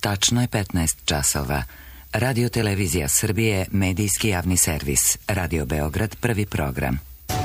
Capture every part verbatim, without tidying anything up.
Tačno je petnaest časova. Radio Televizija Srbije, medijski javni servis. Radio Beograd, prvi program.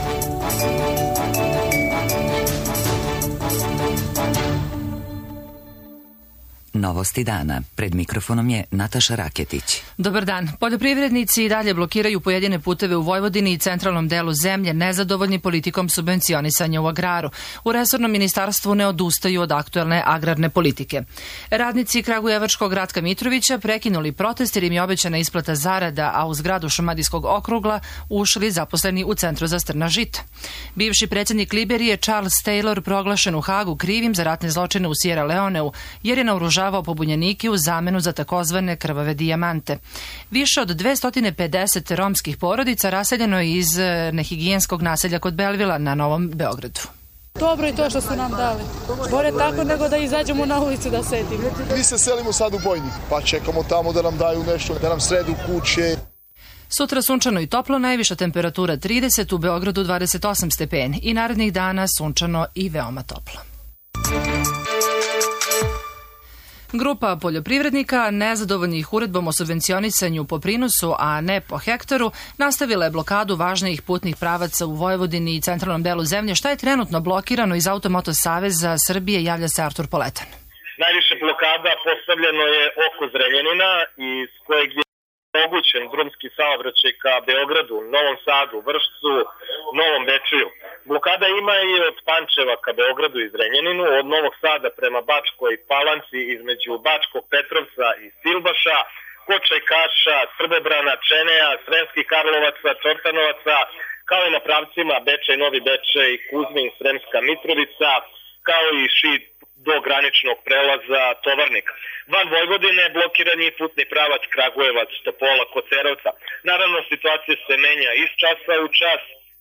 Novosti dana. Pred mikrofonom je Nataša Raketić. Dobar dan. Poljoprivrednici i dalje blokiraju pojedine puteve u Vojvodini i centralnom delu zemlje, nezadovoljni politikom subvencionisanja u agraru. U resornom ministarstvu ne odustaju od aktuelne agrarne politike. Radnici Kragujevačkog Ratka Mitrovića prekinuli protest jer im je obećana isplata zarada, a u zgradu Šumadijskog okrugla ušli zaposleni u Centru za strna žita. Bivši predsjednik Liberije Charles Taylor proglašen u Hagu krivim za ratne zločine u Sierra Leoneu, jer je naoružavao pobunjenike u zamenu za takozvane krvave dijamante. Više od dvesta pedeset romskih porodica raseljeno je iz nehigijenskog naselja kod Belvila na Novom Beogradu. Dobro je to što su nam dali. Bolje tako nego da izađemo na ulicu da sedimo. Mi se selimo sad u Bojnik, pa čekamo tamo da nam daju nešto, da nam sredu kuće. Sutra sunčano i toplo, najviša temperatura trideset, u Beogradu dvadeset osam stepeni i narednih dana sunčano i veoma toplo. Grupa poljoprivrednika, nezadovoljnih uredbom o subvencionisanju po prinosu, a ne po hektaru, nastavila je blokadu važnijih putnih pravaca u Vojvodini i centralnom delu zemlje. Šta je trenutno blokirano iz Automoto saveza Srbije, javlja se Artur Poletan. Najviše blokada postavljeno je oko Zrenjanina, iz kojeg je omogućen drumski saobraćaj ka Beogradu, Novom Sadu, Vršcu, Novom Bečeju. Blokada ima i od Pančeva ka Beogradu i Zrenjaninu, od Novog Sada prema Bačkoj Palanci između Bačkog Petrovca i Silbaša, Kočajkaša, Srbobrana, Čeneja, Sremskih Karlovaca, Čortanovaca, kao i na pravcima Bečej, Novi Bečej, Kuzmin, Sremska Mitrovica, kao i šid do graničnog prelaza Tovarnik. Van Vojvodine blokiran je putni pravac Kragujevac, Topola, Kocerovca. Naravno, situacija se menja iz časa u čas.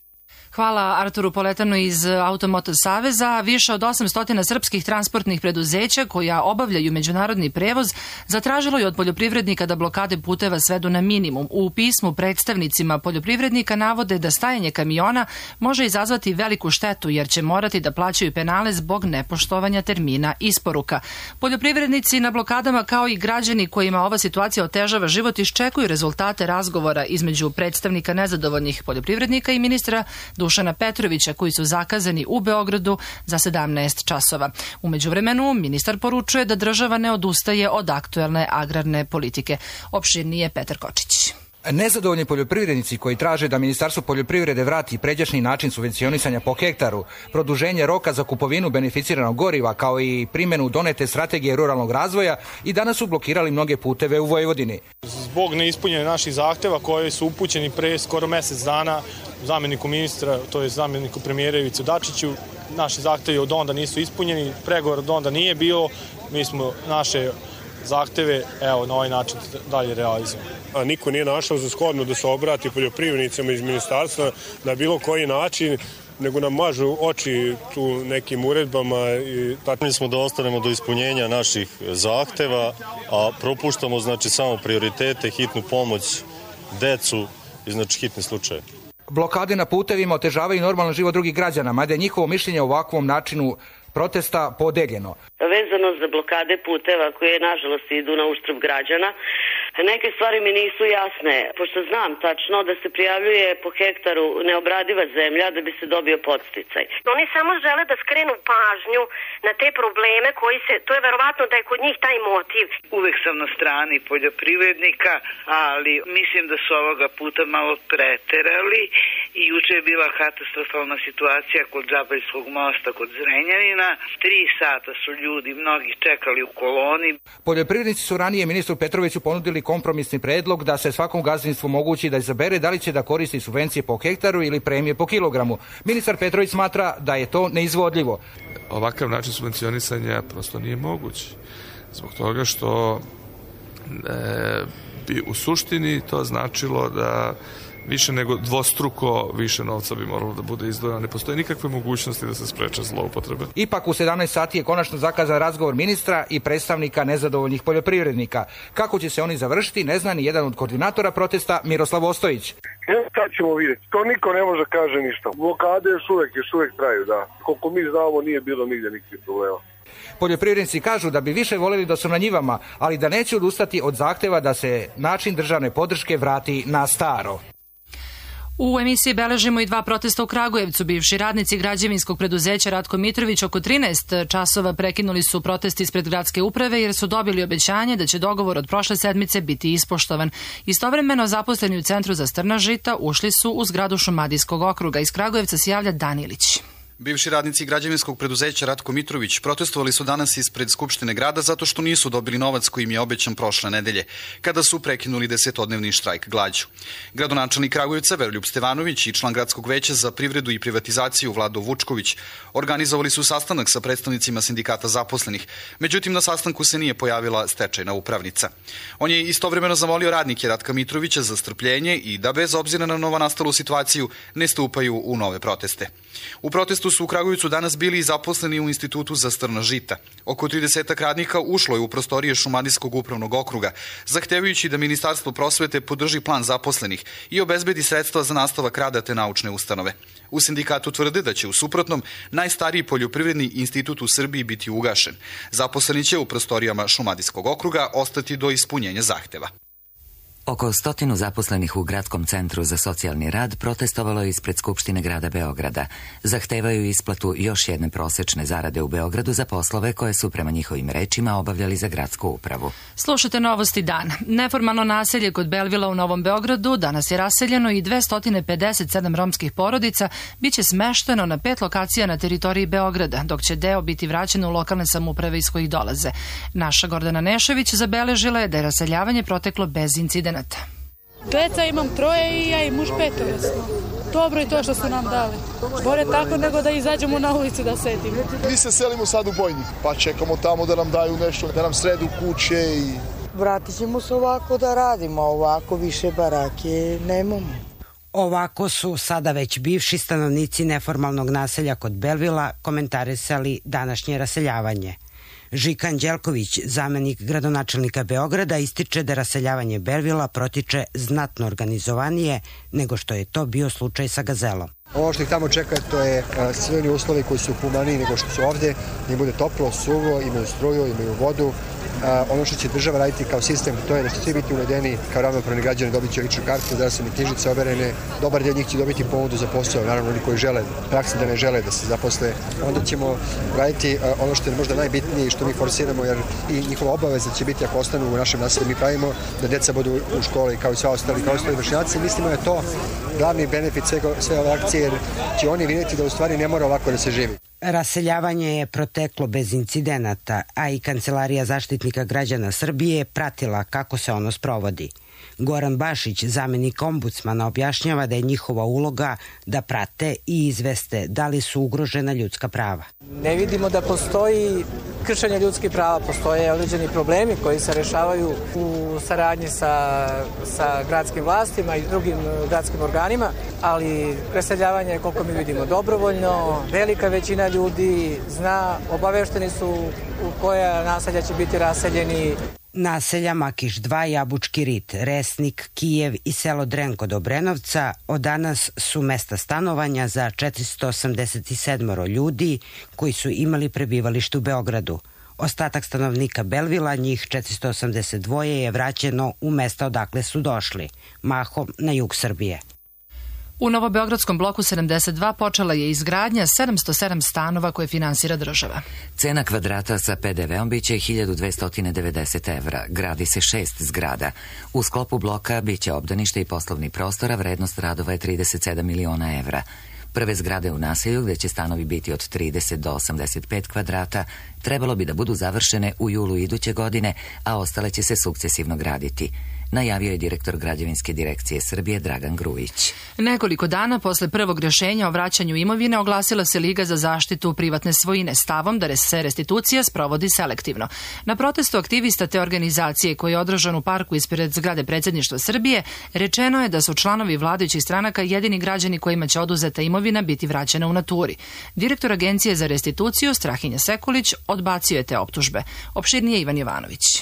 Hvala Arturu Poletanu iz Automoto saveza. Više od osamsto srpskih transportnih preduzeća koja obavljaju međunarodni prevoz zatražilo je od poljoprivrednika da blokade puteva svedu na minimum. U pismu predstavnicima poljoprivrednika navode da stajanje kamiona može izazvati veliku štetu jer će morati da plaćaju penale zbog nepoštovanja termina isporuka. Poljoprivrednici na blokadama kao i građani kojima ova situacija otežava život iščekuju rezultate razgovora između predstavnika nezadovoljnih poljoprivrednika i ministra Dušana Petrovića, koji su zakazani u Beogradu za sedamnaest časova. U međuvremenu, ministar poručuje da država ne odustaje od aktuelne agrarne politike. Opširnije Petar Kočić. Nezadovoljni poljoprivrednici koji traže da Ministarstvo poljoprivrede vrati pređašnji način subvencionisanja po hektaru, produženje roka za kupovinu beneficiranog goriva kao i primjenu donete strategije ruralnog razvoja i danas su blokirali mnoge puteve u Vojvodini. Zbog neispunjenja naših zahteva koji su upućeni pre skoro mesec dana zamjeniku ministra, to je zamjeniku premijera Ivice Dačiću, naši zahtevi od onda nisu ispunjeni, pregovor od onda nije bilo, mi smo naše zahteve, evo, na ovaj način dalje realizujemo. A niko nije našao za shodno da se obrati poljoprivrednicama iz ministarstva na bilo koji način, nego nam mažu oči tu nekim uredbama. Mi smo da ostanemo do ispunjenja naših zahteva, a propuštamo znači samo prioritete, hitnu pomoć, decu i znači hitni slučaje. Blokade na putevima otežavaju normalan život drugih građana, mada je njihovo mišljenje o ovakvom načinu protesta podeljeno. Vezano za blokade puteva koje nažalost idu na uštrb građana, neke stvari mi nisu jasne, pošto znam tačno da se prijavljuje po hektaru neobradiva zemlja da bi se dobio podsticaj. Oni samo žele da skrenu pažnju na te probleme koji se, to je verovatno da je kod njih taj motiv. Uvek sam na strani poljoprivrednika, ali mislim da su ovoga puta malo preterali i juče je bila katastrofalna situacija kod Žabaljskog mosta, kod Zrenjanina. Tri sata su ljudi, mnogi čekali u koloni. Poljoprivrednici su ranije ministru Petroviću ponudili kompromisni predlog da se svakom gazdinstvu mogući da izabere da li će da koristi subvencije po hektaru ili premije po kilogramu. Ministar Petrović smatra da je to neizvodljivo. Ovakav način subvencionisanja prosto nije moguć. Zbog toga što e, bi u suštini to značilo da više nego dvostruko više novca bi moralo da bude izdvojeno. Ne postoji nikakve mogućnosti da se spreče zloupotrebe. Ipak u sedamnaest sati je konačno zakazan razgovor ministra i predstavnika nezadovoljnih poljoprivrednika. Kako će se oni završiti, ne zna ni jedan od koordinatora protesta, Miroslav Ostojić. Sad ćemo vidjeti. To niko ne može kaže ništa. Blokade još uvek, još uvek traju, da. Koliko mi znamo nije bilo nigdje nikakvih problema. Poljoprivrednici kažu da bi više voljeli da su na njivama, ali da neće odustati od zahteva da se način državne podrške vrati na staro. U emisiji beležimo i dva protesta u Kragujevcu. Bivši radnici građevinskog preduzeća Ratko Mitrović oko trinaest časova prekinuli su protest ispred gradske uprave jer su dobili obećanje da će dogovor od prošle sedmice biti ispoštovan. Istovremeno zaposleni u Centru za strna žita ušli su u zgradu Šumadijskog okruga. Iz Kragujevca se javlja Danilić. Bivši radnici građevinskog preduzeća Ratko Mitrović protestovali su danas ispred Skupštine grada zato što nisu dobili novac koji im je obećan prošle nedelje, kada su prekinuli desetodnevni štrajk glađu. Gradonačelnik Kragujevca Veroljub Stevanović i član gradskog veća za privredu i privatizaciju Vlado Vučković organizovali su sastanak sa predstavnicima sindikata zaposlenih, međutim na sastanku se nije pojavila stečajna upravnica. On je istovremeno zamolio radnike Ratka Mitrovića za strpljenje i da bez obzira na novonastalu situaciju ne stupaju u nove proteste. U protestu su u Kragujevcu danas bili i zaposleni u Institutu za strna žita. Oko tridesetak radnika ušlo je u prostorije Šumadijskog upravnog okruga, zahtevajući da Ministarstvo prosvete podrži plan zaposlenih i obezbedi sredstva za nastavak rada te naučne ustanove. U sindikatu tvrde da će u suprotnom najstariji poljoprivredni institut u Srbiji biti ugašen. Zaposleni će u prostorijama Šumadijskog okruga ostati do ispunjenja zahteva. Oko stotinu zaposlenih u Gradskom centru za socijalni rad protestovalo je ispred Skupštine grada Beograda. Zahtevaju isplatu još jedne prosečne zarade u Beogradu za poslove koje su prema njihovim rečima obavljali za gradsku upravu. Slušajte novosti dan. Neformalno naselje kod Belvila u Novom Beogradu danas je raseljeno i dvesta pedeset sedam romskih porodica biće smešteno na pet lokacija na teritoriji Beograda, dok će deo biti vraćen u lokalne samouprave iz kojih dolaze. Naša Gordana Nešović zabeležila je da je raseljavanje proteklo bez incidenta. Deca imam troje i ja i muž petoro smo. Dobro je to što su nam dali. Bolje tako nego da izađemo na ulicu da sedimo. Mi se selimo sad u Bojnik, pa čekamo tamo da nam daju nešto, da nam sredu kuće i... Vratit ćemo se ovako da radimo, ovako više barake nemamo. Ovako su sada već bivši stanovnici neformalnog naselja kod Belvila komentarisali današnje raseljavanje. Žika Anđelković, zamenik gradonačelnika Beograda, ističe da raseljavanje Belvila protiče znatno organizovanije nego što je to bio slučaj sa Gazelom. Ovo što ih tamo čeka, to je sve oni uslovi koji su humaniji nego što su ovde, da im bude toplo, suvo, imaju struju, imaju vodu. Ono što će država raditi kao sistem, to je da će svi biti uvedeni kao ravnopravni građani, dobit će ličnu kartu, zdravstvene knjižice overene, dobar dio njih će dobiti ponudu za posao, naravno oni koji žele, praksa da ne žele da se zaposle. Onda ćemo raditi ono što je možda najbitnije i što mi forsiramo, jer i njihova obaveza će biti ako ostanu u našem naselju, mi pravimo da deca budu u školi kao i sva ostali, kao ostali vršnjaci. Mislimo da je to glavni benefit sve ove akcije, jer će oni vidjeti da u stvari ne mora ovako da se živi. Raseljavanje je proteklo bez incidenata, a i Kancelarija zaštitnika građana Srbije pratila kako se ono sprovodi. Goran Bašić, zamenik ombudsmana, objašnjava da je njihova uloga da prate i izveste da li su ugrožena ljudska prava. Ne vidimo da postoji kršenje ljudskih prava, postoje određeni problemi koji se rešavaju u saradnji sa, sa gradskim vlastima i drugim gradskim organima, ali preseljavanje je, koliko mi vidimo, dobrovoljno. Velika većina ljudi zna, obavešteni su u koja naselja će biti raseljeni. Naselja Makiš dva, Jabučki rit, Resnik, Kijev i selo Dren kod Obrenovca od danas su mesta stanovanja za četiristo osamdeset sedam ljudi koji su imali prebivalište u Beogradu. Ostatak stanovnika Belvila, njih četiristo osamdeset dva, je vraćeno u mesta odakle su došli, mahom na jug Srbije. U Novobeogradskom bloku sedamdeset dva počela je izgradnja sedamsto sedam stanova koje finansira država. Cena kvadrata sa pe de veom biće hiljadu dvesta devedeset evra. Gradi se šest zgrada. U sklopu bloka biće obdanište i poslovni prostor, a vrednost radova je trideset sedam miliona evra. Prve zgrade u naselju, gde će stanovi biti od trideset do osamdeset pet kvadrata, trebalo bi da budu završene u julu iduće godine, a ostale će se sukcesivno graditi. Najavio je direktor Građevinske direkcije Srbije Dragan Grujić. Nekoliko dana posle prvog rješenja o vraćanju imovine oglasila se Liga za zaštitu privatne svojine stavom da se restitucija sprovodi selektivno. Na protestu aktivista te organizacije koji je održan u parku ispred zgrade predsjedništva Srbije, rečeno je da su članovi vladajućih stranaka jedini građani kojima će oduzeta imovina biti vraćena u naturi. Direktor Agencije za restituciju Strahinja Sekulić odbacio je te optužbe. Opširnije Ivan Jovanović.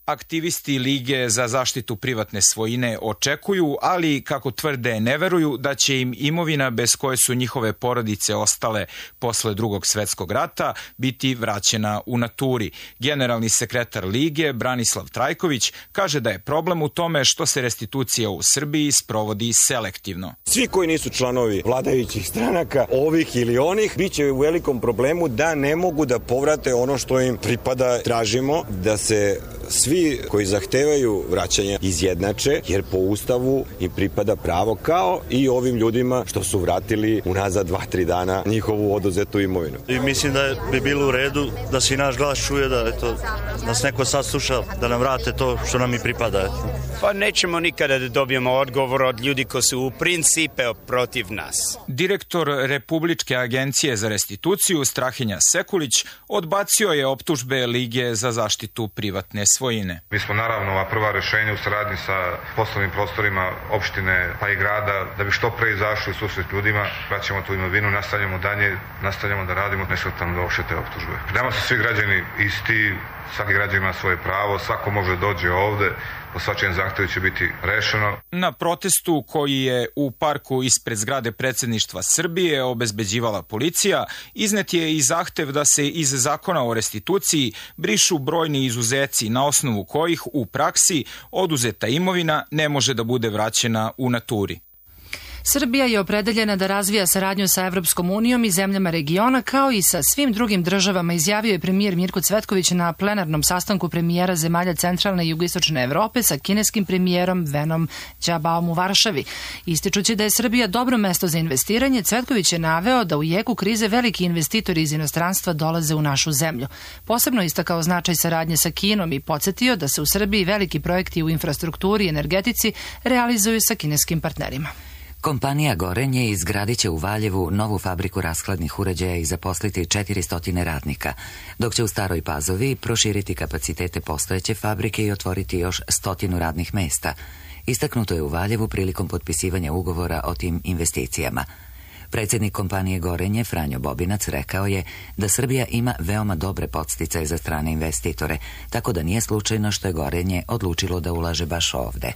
Aktivisti Lige za zaštitu privatne svojine očekuju, ali kako tvrde ne veruju da će im imovina bez koje su njihove porodice ostale posle Drugog svetskog rata biti vraćena u naturi. Generalni sekretar Lige Branislav Trajković kaže da je problem u tome što se restitucija u Srbiji sprovodi selektivno. Svi koji nisu članovi vladajućih stranaka, ovih ili onih, bit će u velikom problemu da ne mogu da povrate ono što im pripada. Tražimo da se svi koji zahtevaju vraćanje izjednače, jer po Ustavu im pripada pravo kao i ovim ljudima što su vratili unazad dva, tri dana njihovu oduzetu imovinu. I mislim da bi bilo u redu da se i naš glas čuje, da eto, nas neko sasluša, da nam vrate to što nam i pripada. Eto. Pa nećemo nikada da dobijemo odgovor od ljudi koji su u principe protiv nas. Direktor Republičke agencije za restituciju Strahinja Sekulić odbacio je optužbe Lige za zaštitu privatne svojine. Mi smo naravno ova prva rešenja u saradnji sa poslovnim prostorima opštine pa i grada da bi što pre izašli u susret ljudima, vraćamo tu imovinu, nastavljamo dalje, nastavljamo da radimo, ne shvatamo da uopšte te optužbe. Nama su svi građani isti, svaki građan ima svoje pravo, svako može dođe ovde, po svačijem zahtevu će biti rešeno. Na protestu koji je u parku ispred zgrade predsjedništva Srbije obezbeđivala policija, iznet je i zahtev da se iz zakona o restituciji brišu brojni izuzeci na osnovu kojih u praksi oduzeta imovina ne može da bude vraćena u naturi. Srbija je opredeljena da razvija saradnju sa Evropskom unijom i zemljama regiona kao i sa svim drugim državama, izjavio je premijer Mirko Cvetković na plenarnom sastanku premijera zemalja centralne i jugoistočne Evrope sa kineskim premijerom Venom Đabaom u Varšavi. Ističući da je Srbija dobro mesto za investiranje, Cvetković je naveo da u jeku krize veliki investitori iz inostranstva dolaze u našu zemlju. Posebno istakao značaj saradnje sa Kinom i podsjetio da se u Srbiji veliki projekti u infrastrukturi i energetici realizuju sa kineskim partnerima. Kompanija Gorenje izgradit će u Valjevu novu fabriku rashladnih uređaja i zaposliti četiristo radnika, dok će u Staroj Pazovi proširiti kapacitete postojeće fabrike i otvoriti još stotinu radnih mesta. Istaknuto je u Valjevu prilikom potpisivanja ugovora o tim investicijama. Predsjednik kompanije Gorenje Franjo Bobinac rekao je da Srbija ima veoma dobre podsticaje za strane investitore, tako da nije slučajno što je Gorenje odlučilo da ulaže baš ovde.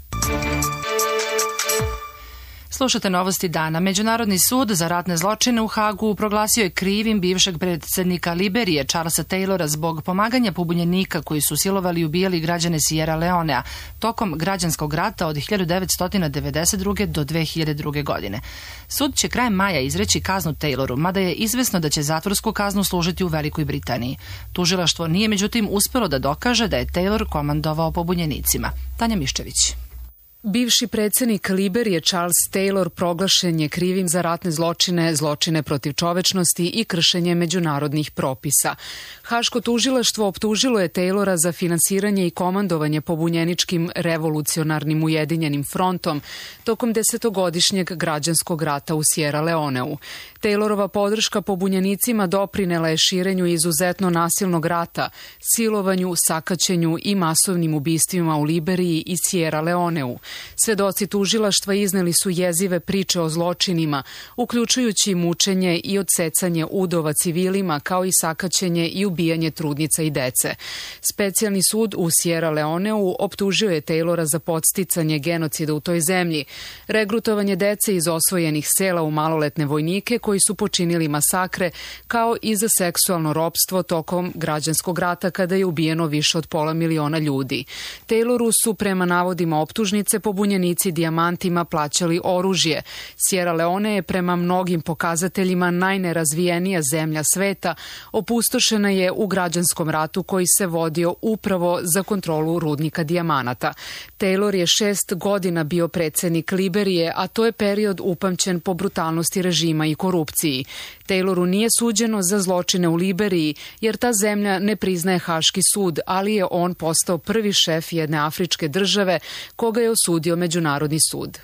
Slušate novosti dana. Međunarodni sud za ratne zločine u Hagu proglasio je krivim bivšeg predsjednika Liberije Charlesa Taylora zbog pomaganja pobunjenika koji su silovali i ubijali građane Sierra Leonea tokom građanskog rata od hiljadu devetsto devedeset druge do dve hiljade druge. godine. Sud će krajem maja izreći kaznu Tayloru, mada je izvesno da će zatvorsku kaznu služiti u Velikoj Britaniji. Tužilaštvo nije međutim uspelo da dokaže da je Taylor komandovao pobunjenicima. Tanja Miščević. Bivši predsjednik Liberije Charles Taylor proglašen je krivim za ratne zločine, zločine protiv čovečnosti i kršenje međunarodnih propisa. Haško tužilaštvo optužilo je Taylora za finansiranje i komandovanje pobunjeničkim revolucionarnim ujedinjenim frontom tokom desetogodišnjeg građanskog rata u Sierra Leoneu. Taylorova podrška pobunjenicima doprinela je širenju izuzetno nasilnog rata, silovanju, sakaćenju i masovnim ubistvima u Liberiji i Sierra Leoneu. Svedoci tužilaštva izneli su jezive priče o zločinima, uključujući mučenje i odsecanje udova civilima, kao i sakaćenje i ubijanje trudnica i dece. Specijalni sud u Sierra Leoneu optužio je Taylora za podsticanje genocida u toj zemlji, regrutovanje dece iz osvojenih sela u maloletne vojnike koji su počinili masakre, kao i za seksualno ropstvo tokom građanskog rata kada je ubijeno više od pola miliona ljudi. Tayloru su prema navodima optužnice pobunjenici dijamantima plaćali oružje. Sierra Leone je prema mnogim pokazateljima najnerazvijenija zemlja sveta, opustošena je u građanskom ratu koji se vodio upravo za kontrolu rudnika dijamanata. Taylor je šest godina bio predsjednik Liberije, a to je period upamćen po brutalnosti režima i korupciji. Tayloru nije suđeno za zločine u Liberiji, jer ta zemlja ne priznaje Haški sud, ali je on postao prvi šef jedne afričke države koga je osudio Međunarodni sud.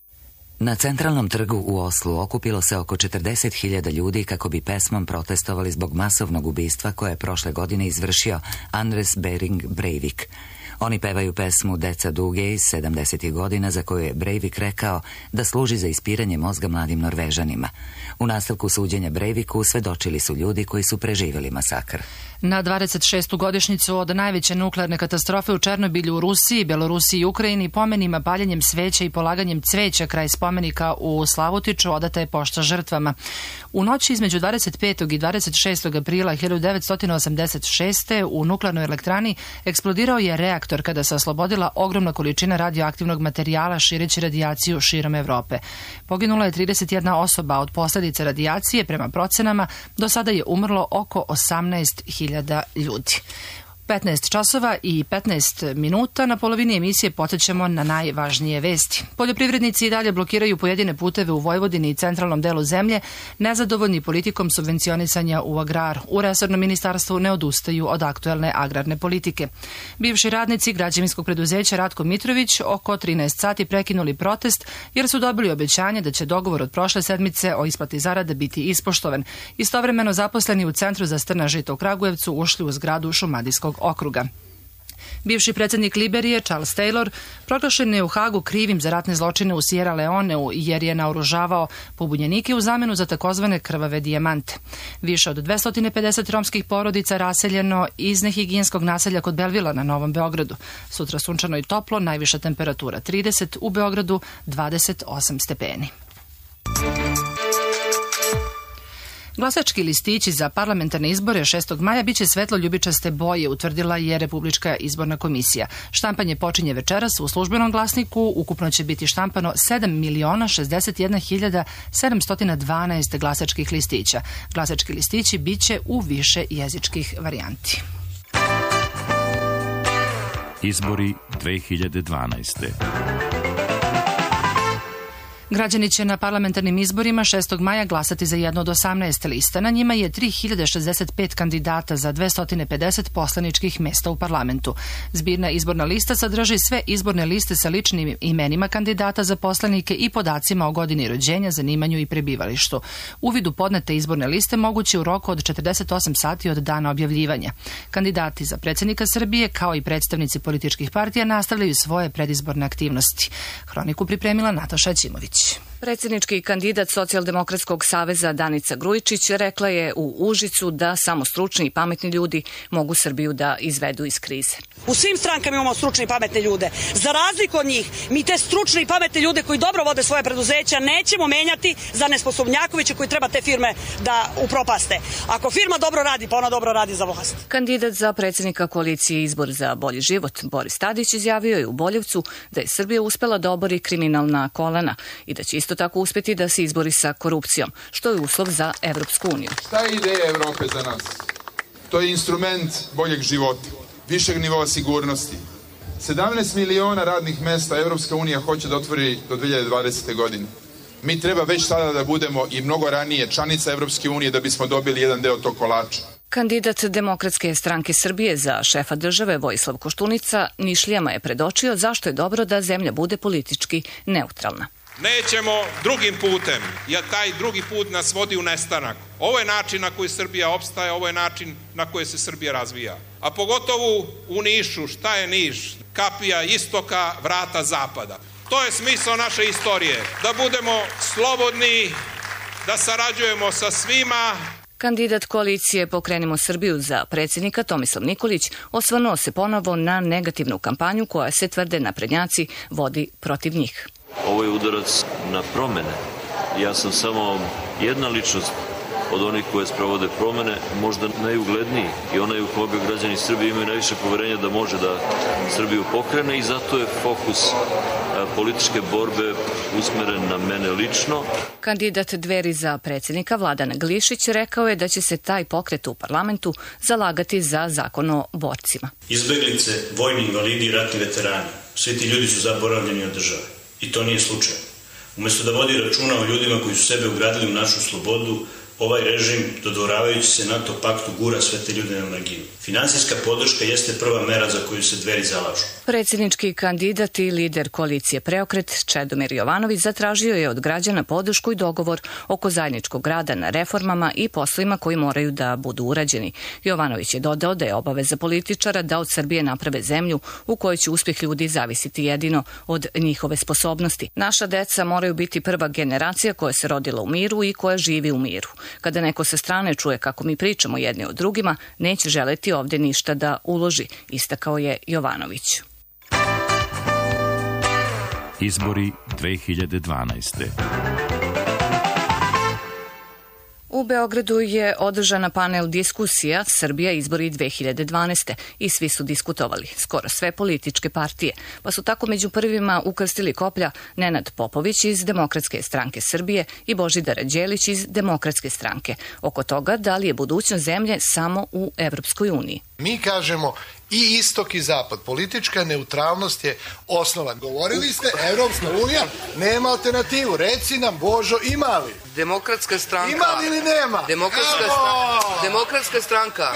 Na centralnom trgu u Oslu okupilo se oko četrdeset hiljada ljudi kako bi pesmom protestovali zbog masovnog ubistva koje je prošle godine izvršio Anders Behring Breivik. Oni pevaju pesmu Deca duge iz sedamdesetih godina za koju je Breivik rekao da služi za ispiranje mozga mladim Norvežanima. U nastavku suđenja Breiviku svedočili su ljudi koji su preživjeli masakr. Na dvadeset šestu godišnjicu od najveće nuklearne katastrofe u Černobilju u Rusiji, Belorusiji i Ukrajini pomenima paljenjem sveća i polaganjem cveća kraj spomenika u Slavutiću odata je pošta žrtvama. U noći između dvadeset petog i dvadeset šestog aprila hiljadu devetsto osamdeset šeste. u nuklearnoj elektrani eksplodirao je reaktor kada se oslobodila ogromna količina radioaktivnog materijala šireći radijaciju širom Evrope. Poginula je trideset jedna osoba, od posljedica radijacije prema procenama do sada je umrlo oko osamnaest hiljada ljudi. petnaest časova i petnaest minuta, na polovini emisije podsjećamo na najvažnije vesti. Poljoprivrednici i dalje blokiraju pojedine puteve u Vojvodini i centralnom delu zemlje, nezadovoljni politikom subvencionisanja u agrar. U resornom ministarstvu ne odustaju od aktuelne agrarne politike. Bivši radnici građevinskog preduzeća Ratko Mitrović oko trinaest sati prekinuli protest jer su dobili obećanje da će dogovor od prošle sedmice o isplati zarada biti ispoštovan. Istovremeno zaposleni u Centru za strna žita u Kragujevcu ušli u zgradu Šumadijskog okruga. Bivši predsjednik Liberije Charles Taylor proglašen je u Hagu krivim za ratne zločine u Sierra Leoneu jer je naoružavao pobunjenike u zamenu za takozvane krvave dijamante. Više od dvesta pedeset romskih porodica raseljeno iz nehigijenskog naselja kod Belvila na Novom Beogradu. Sutra sunčano i toplo, najviša temperatura trideset, u Beogradu dvadeset osam stepeni. Glasački listići za parlamentarne izbore šestog maja biće svetlo ljubičaste boje, utvrdila je Republička izborna komisija. Štampanje počinje večeras u službenom glasniku, ukupno će biti štampano sedam miliona šezdeset jedna hiljada sedamsto dvanaest glasačkih listića. Glasački listići biće u više jezičkih varijanti. Izbori dve hiljade dvanaeste. Građani će na parlamentarnim izborima šestog maja glasati za jedno od osamnaest lista. Na njima je tri hiljade šezdeset pet kandidata za dvesta pedeset poslaničkih mesta u parlamentu. Zbirna izborna lista sadrži sve izborne liste sa ličnim imenima kandidata za poslanike i podacima o godini rođenja, zanimanju i prebivalištu. Uvid u podnete izborne liste moguće u roku od četrdeset osam sati od dana objavljivanja. Kandidati za predsjednika Srbije, kao i predstavnici političkih partija, nastavljaju svoje predizborne aktivnosti. Hroniku pripremila Nataša Ćimović. Predsjednički kandidat Socijaldemokratskog saveza Danica Grujičić rekla je u Užicu da samo stručni i pametni ljudi mogu Srbiju da izvedu iz krize. U svim strankama imamo stručne i pametne ljude. Za razliku od njih, mi te stručne i pametne ljude koji dobro vode svoje preduzeća nećemo menjati za nesposobnjakoviće koji treba te firme da upropaste. Ako firma dobro radi, pa ona dobro radi za vlast. Kandidat za predsjednika koalicije Izbor za bolji život Boris Tadić izjavio je u Boljevcu da je Srbija uspela da obori kriminal na kolena i da će isto tako uspjeti da se izbori sa korupcijom, što je uslov za Evropsku uniju. Šta je ideja Evrope za nas? To je instrument boljeg života, višeg nivoa sigurnosti. sedamnaest miliona radnih mesta Evropska unija hoće da otvori do dve hiljade dvadesete. godine. Mi treba već sada da budemo i mnogo ranije članica Evropske unije da bismo dobili jedan deo tog kolača. Kandidat Demokratske stranke Srbije za šefa države Vojislav Koštunica Nišlijama je predočio zašto je dobro da zemlja bude politički neutralna. Nećemo drugim putem, jer taj drugi put nas vodi u nestanak. Ovo je način na koji Srbija opstaje, ovo je način na koji se Srbija razvija. A pogotovo u Nišu, šta je Niš? Kapija istoka, vrata zapada. To je smisao naše istorije, da budemo slobodni, da sarađujemo sa svima. Kandidat koalicije Pokrenimo Srbiju za predsjednika Tomislav Nikolić osvrnuo se ponovo na negativnu kampanju koja se, tvrde naprednjaci, vodi protiv njih. Ovo je udarac na promene. Ja sam samo jedna ličnost od onih koje sprovode promene, možda najugledniji i onaj u koga građani Srbije imaju najviše poverenja da može da Srbiju pokrene i zato je fokus političke borbe usmeren na mene lično. Kandidat Dveri za predsjednika Vladan Glišić rekao je da će se taj pokret u parlamentu zalagati za zakon o borcima. Izbeglice, vojni invalidi i ratni veterani, svi ti ljudi su zaboravljeni od države. I to nije slučaj. Umjesto da vodi računa o ljudima koji su sebe ugradili u našu slobodu, Ovaj režim, dodvoravajući se NATO paktu, gura sve te ljude na marginu. Finansijska podrška jeste prva mera za koju se Dveri zalažu. Predsjednički kandidat i lider koalicije Preokret Čedomir Jovanović zatražio je od građana podršku i dogovor oko zajedničkog rada na reformama i poslovima koji moraju da budu urađeni. Jovanović je dodao da je obaveza političara da od Srbije naprave zemlju u kojoj će uspjeh ljudi zavisiti jedino od njihove sposobnosti. Naša deca moraju biti prva generacija koja se rodila u miru i koja živi u miru. Kada neko sa strane čuje kako mi pričamo jedni o drugima, neće želeti ovdje ništa da uloži, istakao je Jovanović. Izbori dve hiljade dvanaeste. U Beogradu je održana panel diskusija Srbija izbori dve hiljade dvanaeste i svi su diskutovali, skoro sve političke partije, pa su tako među prvima ukrstili koplja Nenad Popović iz Demokratske stranke Srbije i Božidar Đelić iz Demokratske stranke oko toga da li je budućnost zemlje samo u Evropskoj uniji. Mi kažemo i istok i zapad. Politička neutralnost je osnova. Govorili ste, Evropska unija nema alternativu. Reci nam, Božo, ima li? Demokratska stranka... Ima li ili nema? Demokratska, stra... Demokratska stranka,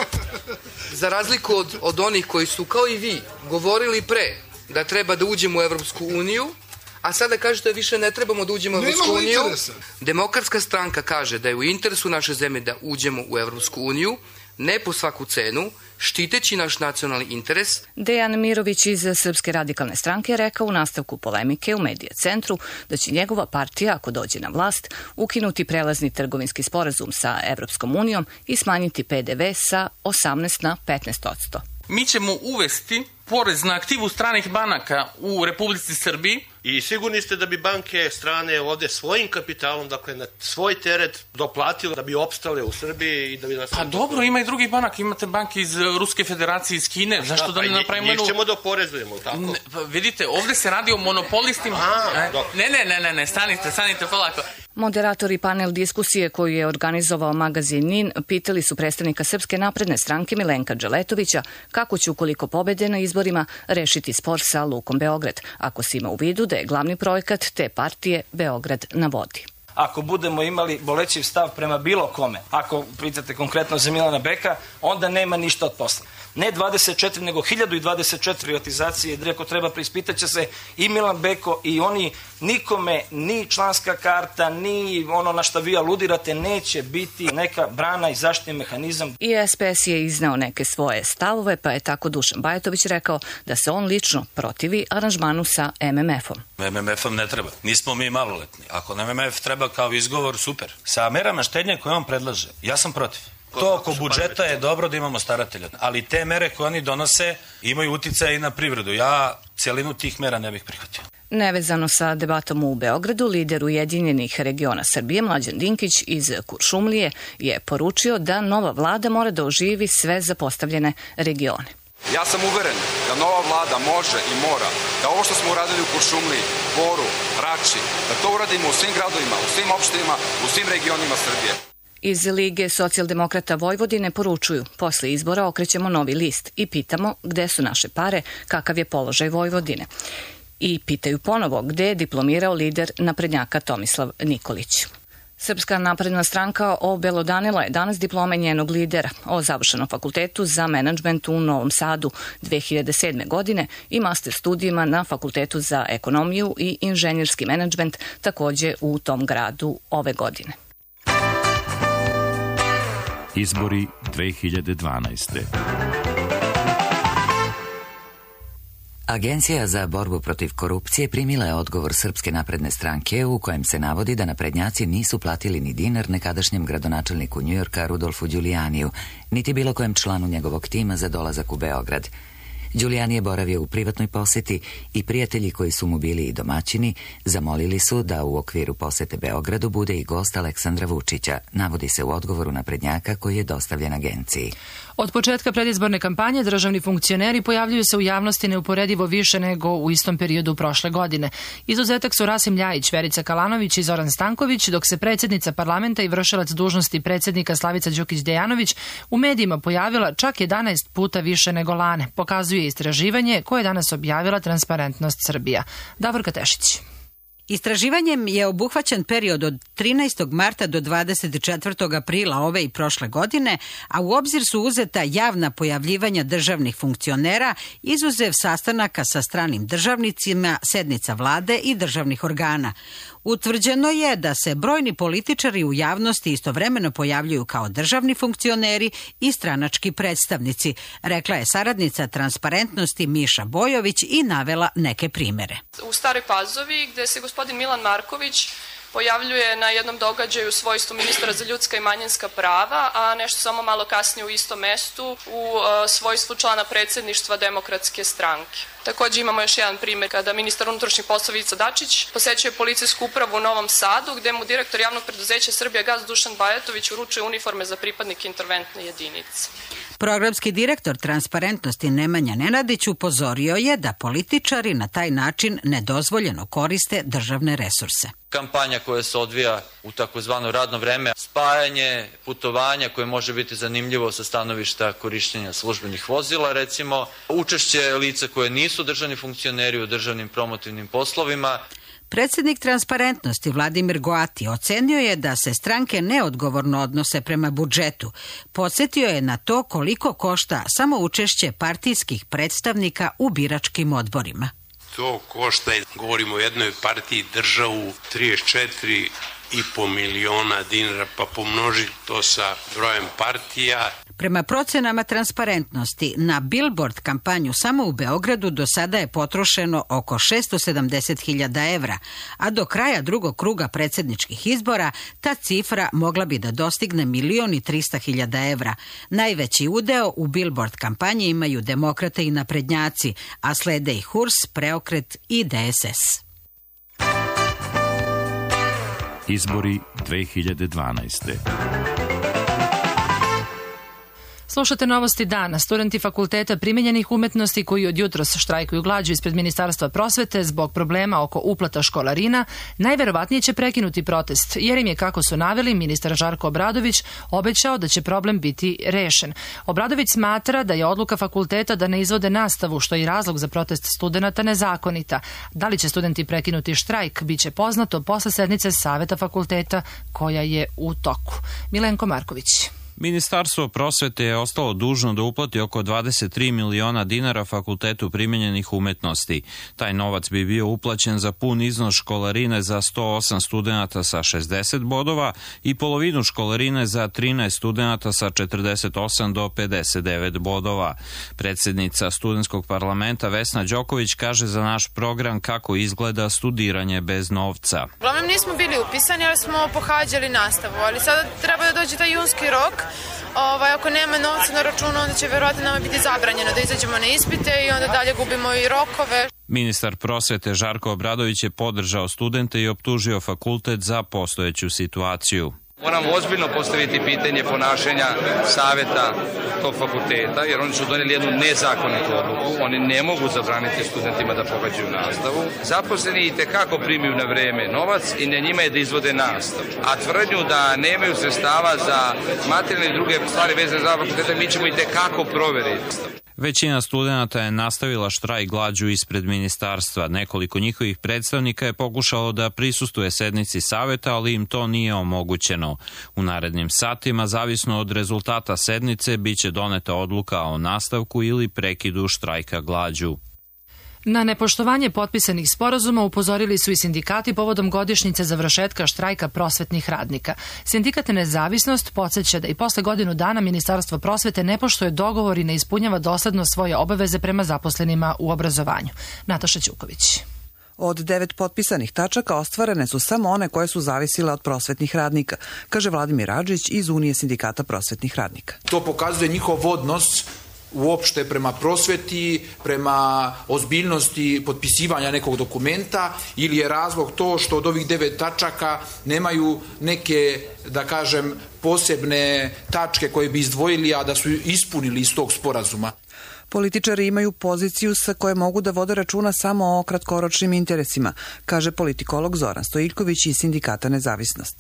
za razliku od, od onih koji su, kao i vi, govorili pre da treba da uđemo u Evropsku uniju, a sada kažete da više ne trebamo da uđemo u Evropsku uniju. Demokratska stranka kaže da je u interesu naše zemlje da uđemo u Evropsku uniju, ne po svaku cenu, štiteći naš nacionalni interes. Dejan Mirović iz Srpske radikalne stranke je rekao u nastavku polemike u Medija centru da će njegova partija, ako dođe na vlast, ukinuti prelazni trgovinski sporazum sa Evropskom unijom i smanjiti P D V sa osamnaest na petnaest posto. Mi ćemo uvesti porez na aktivu stranih banaka u Republici Srbiji. I sigurni ste da bi banke strane ovdje svojim kapitalom, dakle na svoj teret doplatile da bi opstale u Srbiji i da bi nas... Pa dobro, ima i drugih banaka, imate banke iz Ruske federacije, iz Kine, zašto da ne napravimo... Njih ćemo da oporezujemo, tako? Ne, pa vidite, ovdje se radi o monopolistima. A, ne, ne, ne, ne, ne, stanite, stanite polako. Moderatori panel diskusije koju je organizovao magazin Nin pitali su predstavnika Srpske napredne stranke Milenka Đeletovića kako će ukoliko pobede na izborima rešiti spor sa Lukom Beograd, ako se ima u vidu da je glavni projekat te partije Beograd na vodi. Ako budemo imali bolećiv stav prema bilo kome, ako pitate konkretno za Milana Beka, onda nema ništa od posla. Ne dvadeset četiri, nego hiljadu dvadeset četiri privatizacije, jer ako treba preispitat će se i Milan Beko i oni, nikome ni članska karta, ni ono na šta vi aludirate, neće biti neka brana i zaštitni mehanizam. I S P S je izneo neke svoje stavove, pa je tako Dušan Bajatović rekao da se on lično protivi aranžmanu sa M M F-om. M M F-om ne treba, nismo mi maloletni. Ako nam M M F treba kao izgovor, super. Sa merama štednje koje on predlaže, ja sam protiv. To oko budžeta je dobro da imamo staratelja, ali te mere koje oni donose imaju uticaj i na privredu. Ja cijelinu tih mera ne bih prihvatio. Nevezano sa debatom u Beogradu, lider Ujedinjenih regiona Srbije Mlađan Dinkić iz Kuršumlije je poručio da nova vlada mora da oživi sve zapostavljene regione. Ja sam uveren da nova vlada može i mora da ovo što smo uradili u Kuršumliji, Boru, Rači, da to uradimo u svim gradovima, u svim opštinama, u svim regionima Srbije. Iz Lige socijaldemokrata Vojvodine poručuju, posle izbora okrećemo novi list i pitamo gde su naše pare, kakav je položaj Vojvodine. I pitaju ponovo gde je diplomirao lider naprednjaka Tomislav Nikolić. Srpska napredna stranka obelodanila je danas diplome njenog lidera o završenom fakultetu za menadžment u Novom Sadu dve hiljade sedme. godine i master studijima na Fakultetu za ekonomiju i inženjerski menadžment takođe u tom gradu ove godine. Izbori dve hiljade dvanaeste. Agencija za borbu protiv korupcije primila je odgovor Srpske napredne stranke u kojem se navodi da naprednjaci nisu platili ni dinar nekadašnjem gradonačelniku Njujorka Rudolfu Đulijaniju, niti bilo kojem članu njegovog tima za dolazak u Beograd. Đulijani je boravio u privatnoj poseti i prijatelji koji su mu bili i domaćini zamolili su da u okviru posete Beogradu bude i gost Aleksandra Vučića, navodi se u odgovoru naprednjaka koji je dostavljen agenciji. Od početka predizborne kampanje državni funkcioneri pojavljuju se u javnosti neuporedivo više nego u istom periodu prošle godine. Izuzetak su Rasim Ljajić, Verica Kalanović i Zoran Stanković, dok se predsjednica parlamenta i vršilac dužnosti predsjednika Slavica Đukić-Dejanović u medijima pojavila čak jedanaest puta više nego lane, pokazuje istraživanje koje je danas objavila Transparentnost Srbija. Davorka Tešić. Istraživanjem je obuhvaćen period od trinaestog marta do dvadeset četvrtog aprila ove i prošle godine, a u obzir su uzeta javna pojavljivanja državnih funkcionera, izuzev sastanaka sa stranim državnicima, sednica vlade i državnih organa. Utvrđeno je da se brojni političari u javnosti istovremeno pojavljuju kao državni funkcioneri i stranački predstavnici, rekla je saradnica transparentnosti Miša Bojović i navela neke primere. U Staroj Pazovi, gde se gospodin Milan Marković pojavljuje na jednom događaju u svojstvu ministra za ljudska i manjinska prava, a nešto samo malo kasnije u istom mestu u svojstvu člana predsjedništva Demokratske stranke. Također imamo još jedan primjer kada ministar unutrašnjih poslova Ivica Dačić posećuje policijsku upravu u Novom Sadu, gde mu direktor javnog preduzeća Srbijagas Dušan Bajatović uručuje uniforme za pripadnike interventne jedinice. Programski direktor transparentnosti Nemanja Nenadić upozorio je da političari na taj način nedozvoljeno koriste državne resurse. Kampanja koja se odvija u takozvano radno vreme, spajanje putovanja koje može biti zanimljivo sa stanovišta korištenja službenih vozila, recimo, učešće lica koje nisu državni funkcioneri u državnim promotivnim poslovima. Predsjednik transparentnosti Vladimir Goati ocenio je da se stranke neodgovorno odnose prema budžetu. Podsjetio je na to koliko košta samo učešće partijskih predstavnika u biračkim odborima. To košta, govorimo o jednoj partiji, državu trideset četiri i po miliona dinara, pa pomnoži to sa brojem partija. Prema procenama transparentnosti, na billboard kampanju samo u Beogradu do sada je potrošeno oko šesto sedamdeset hiljada evra, a do kraja drugog kruga predsjedničkih izbora ta cifra mogla bi da dostigne milion i trista hiljada evra. Najveći udeo u billboard kampanji imaju demokrate i naprednjaci, a slede i H U R S, Preokret i D S S. Izbori dve hiljade dvanaeste. Slušate novosti dana. Studenti Fakulteta primenjenih umetnosti koji od jutros štrajkuju glađu ispred Ministarstva prosvete zbog problema oko uplata školarina, najverovatnije će prekinuti protest, jer im je, kako su naveli, ministar Žarko Obradović obećao da će problem biti rešen. Obradović smatra da je odluka fakulteta da ne izvode nastavu, što je i razlog za protest studenata, nezakonita. Da li će studenti prekinuti štrajk, bit će poznato posle sednice Saveta fakulteta koja je u toku. Milenko Marković. Ministarstvo prosvete je ostalo dužno da uplati oko dvadeset tri miliona dinara Fakultetu primenjenih umetnosti. Taj novac bi bio uplaćen za pun iznos školarine za sto osam studenata sa šezdeset bodova i polovinu školarine za trinaest studenata sa četrdeset osam do pedeset devet bodova. Predsjednica studentskog parlamenta Vesna Đoković kaže za naš program kako izgleda studiranje bez novca. Uglavnom nismo bili upisani, ali smo pohađali nastavu, ali sada treba da dođe taj junski rok. Ovaj, ako nema novca na računu, onda će verovatno nama biti zabranjeno da izađemo na ispite i onda dalje gubimo i rokove. Ministar prosvete Žarko Obradović je podržao studente i optužio fakultet za postojeću situaciju. Moramo ozbiljno postaviti pitanje ponašanja saveta tog fakulteta, jer oni su donijeli jednu nezakonitu odluku. Oni ne mogu zabraniti studentima da pohađaju nastavu. Zaposleni i tekako primiju na vreme novac i na njima je da izvode nastavu. A tvrdnju da nemaju sredstava za materijalne i druge stvari vezane za fakulteta, mi ćemo i tekako proveriti. Većina studenata je nastavila štrajk glađu ispred ministarstva. Nekoliko njihovih predstavnika je pokušalo da prisustuje sednici saveta, ali im to nije omogućeno. U narednim satima, zavisno od rezultata sednice, bit će doneta odluka o nastavku ili prekidu štrajka glađu. Na nepoštovanje potpisanih sporazuma upozorili su i sindikati povodom godišnjice završetka štrajka prosvetnih radnika. Sindikat Nezavisnost podsjeća da i posle godinu dana Ministarstvo prosvete ne poštuje dogovor i ne ispunjava dosledno svoje obaveze prema zaposlenima u obrazovanju. Nataša Ćuković. Od devet potpisanih tačaka ostvarene su samo one koje su zavisile od prosvetnih radnika, kaže Vladimir Adžić iz Unije sindikata prosvetnih radnika. To pokazuje njihov odnos uopšte prema prosveti, prema ozbiljnosti potpisivanja nekog dokumenta, ili je razlog to što od ovih devet tačaka nemaju neke, da kažem, posebne tačke koje bi izdvojili, a da su ispunili iz tog sporazuma. Političari imaju poziciju sa koje mogu da vode računa samo o kratkoročnim interesima, kaže politikolog Zoran Stojiljković iz sindikata Nezavisnost.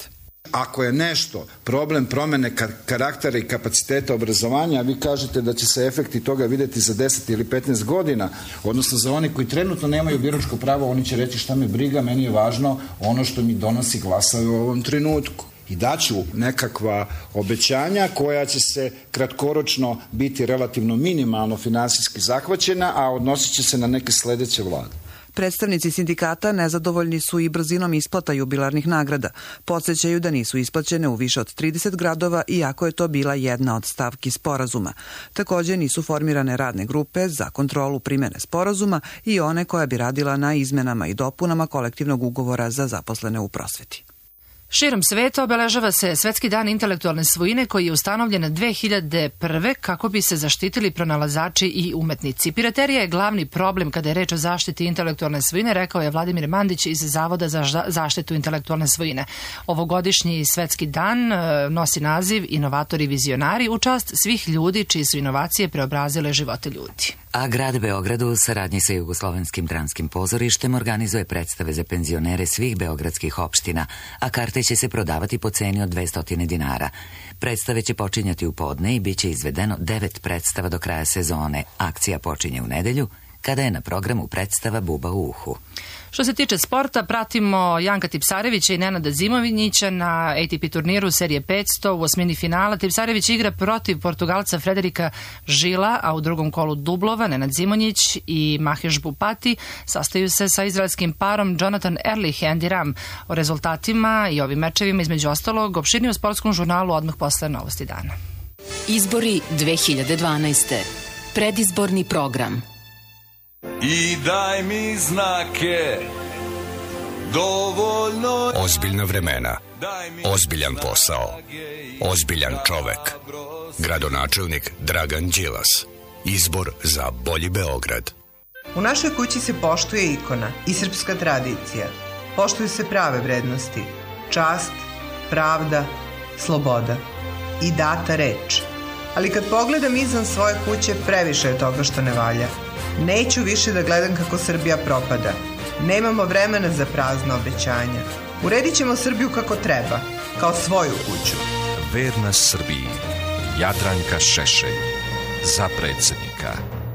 Ako je nešto problem promene karaktera i kapaciteta obrazovanja, a vi kažete da će se efekti toga videti za deset ili petnaest godina, odnosno za oni koji trenutno nemaju biračko pravo, oni će reći šta me briga, meni je važno ono što mi donosi glasove u ovom trenutku. I daću nekakva obećanja koja će se kratkoročno biti relativno minimalno finansijski zahvaćena, a odnosit će se na neke sledeće vlade. Predstavnici sindikata nezadovoljni su i brzinom isplata jubilarnih nagrada. Podsećaju da nisu isplaćene u više od trideset gradova, iako je to bila jedna od stavki sporazuma. Takođe nisu formirane radne grupe za kontrolu primene sporazuma i one koja bi radila na izmenama i dopunama kolektivnog ugovora za zaposlene u prosveti. Širom sveta obeležava se Svetski dan intelektualne svojine koji je ustanovljen dve hiljade prve. kako bi se zaštitili pronalazači i umetnici. Piraterija je glavni problem kada je reč o zaštiti intelektualne svojine, rekao je Vladimir Mandić iz Zavoda za zaštitu intelektualne svojine. Ovogodišnji Svetski dan nosi naziv Inovatori i vizionari u čast svih ljudi čiji su inovacije preobrazile živote ljudi. A grad Beograd u saradnji sa Jugoslovenskim dramskim pozorištem organizuje predstave za penzionere svih beogradskih opština, a karte će se prodavati po ceni od dvesta dinara. Predstave će počinjati u podne i bit će izvedeno devet predstava do kraja sezone. Akcija počinje u nedelju, kada je na programu predstava Buba u uhu. Što se tiče sporta, pratimo Janka Tipsarevića i Nenada Zimovića na A T P turniru serije petsto u osmini finala. Tipsarević igra protiv Portugalca Frederika Žila, a u drugom kolu dublova Nenad Zimonjić i Maheš Bupati sastaju se sa izraelskim parom Jonathan Erlich i Andy Ram. O rezultatima i ovim mečevima između ostalog opširnije u sportskom žurnalu odmah posle Novosti dana. Izbori dve hiljade dvanaeste. Predizborni program. I daj mi znake, dovoljno... Ozbiljna vremena, ozbiljan posao, ozbiljan čovek. Gradonačelnik Dragan Đilas. Izbor za bolji Beograd. U našoj kući se poštuje ikona i srpska tradicija. Poštuju se prave vrednosti. Čast, pravda, sloboda i data reč. Ali kad pogledam izvan svoje kuće, previše je toga što ne valja. Neću više da gledam kako Srbija propada. Nemamo vremena za prazna obećanja. Uredit ćemo Srbiju kako treba, kao svoju kuću. Verna Srbiji. Jadranka Šešelj. Za predsjednika.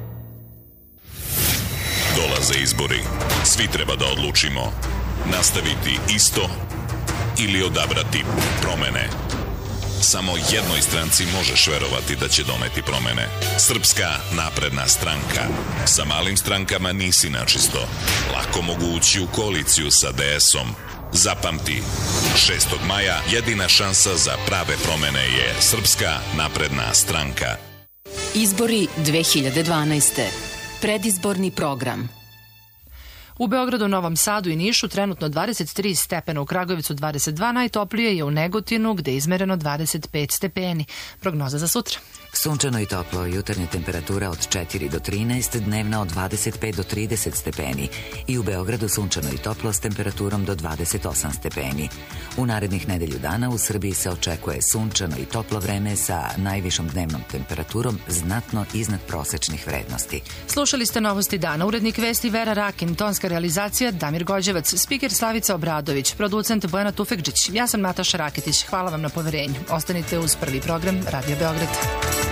Dolaze izbori. Svi treba da odlučimo. Nastaviti isto ili odabrati promene. Samo jednoj stranci možeš verovati da će doneti promene. Srpska napredna stranka. Sa malim strankama nisi načisto. Lako mogu ući u koaliciju sa D S-om. Zapamti, šestog maja jedina šansa za prave promene je Srpska napredna stranka. Izbori dve hiljade dvanaeste. Predizborni program. U Beogradu, Novom Sadu i Nišu trenutno dvadeset tri stepena, u Kragujevcu dvadeset dva, najtoplije je u Negotinu gde je izmereno dvadeset pet stepeni. Prognoza za sutra. Sunčano i toplo, jutarnja temperatura od četiri do trinaest, dnevna od dvadeset pet do trideset stepeni i u Beogradu sunčano i toplo s temperaturom do dvadeset osam stepeni. U narednih nedelju dana u Srbiji se očekuje sunčano i toplo vreme sa najvišom dnevnom temperaturom znatno iznad prosečnih vrednosti. Slušali ste Novosti dana, urednik vesti Vera Rakin, tonska realizacija Damir Gođevac, spiker Slavica Obradović, producent Bojana Tufekđić, ja sam Nataša Raketić. Hvala vam na poverenju. Ostanite uz prvi program Radio Beograd.